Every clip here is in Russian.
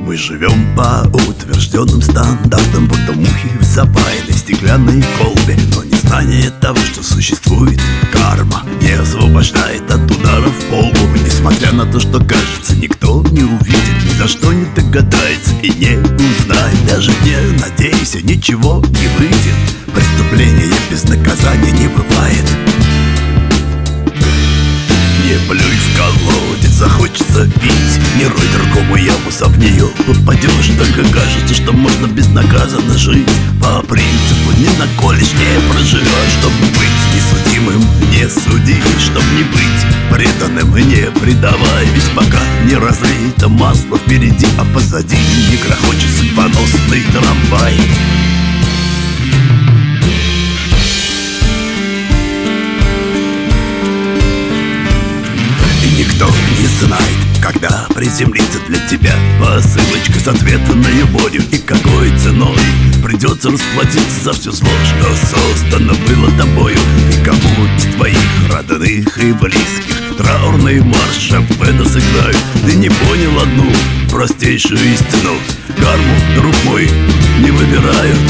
Мы живем по утвержденным стандартам, будто мухи в запаянной стеклянной колбе. Но незнание того, что существует карма, не освобождает от ударов по лбу. Несмотря на то, что кажется, никто не увидит, ни за что не догадается и не узнает. Даже не надейся, ничего не выйдет. Преступления без наказания не бывает. Не плюй в колодец, захочется пить, не рой другому яму, сам в нее попадешь. Только кажется, что можно безнаказанно жить. По принципу не наколешь, не проживешь. Чтобы быть несудимым, не суди. Чтоб не быть преданным, не предавай. Ведь пока не разлито масло впереди, а позади не грохочет судьбоносный трамвай. Никто не знает, когда приземлится для тебя посылочка с ответом на любовью. И какой ценой придется расплатиться за все зло, что создано было тобою. И кому из твоих родных и близких траурный марш Шопена сыграют. Ты не понял одну простейшую истину: карму, друг мой, не выбирают.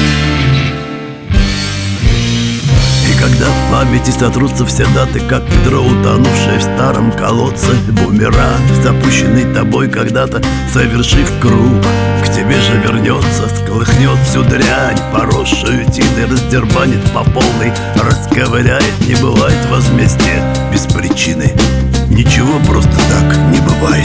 Когда в памяти сотрутся все даты, как ведро, утонувшее в старом колодце, бумеранг, запущенный тобой когда-то, совершив круг, к тебе же вернется, сколыхнет всю дрянь, поросшую тиной, раздербанит по полной, расковыряет. Не бывает возмездия без причины, ничего просто так не бывает.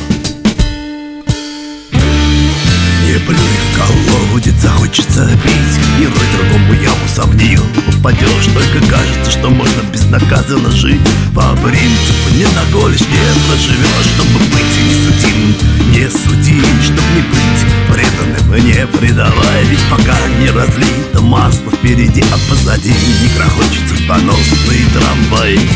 Не плюй в колодец, захочется пить, не рой другому яму, сам в нее попадешь. Только кажется, что можно безнаказанно жить. По принципу не наколешь, не проживешь. Чтобы быть несудимым, не суди. Чтоб не быть преданным, не предавай. Ведь пока не разлито масло впереди, а позади не грохочет судьбоносный трамвай.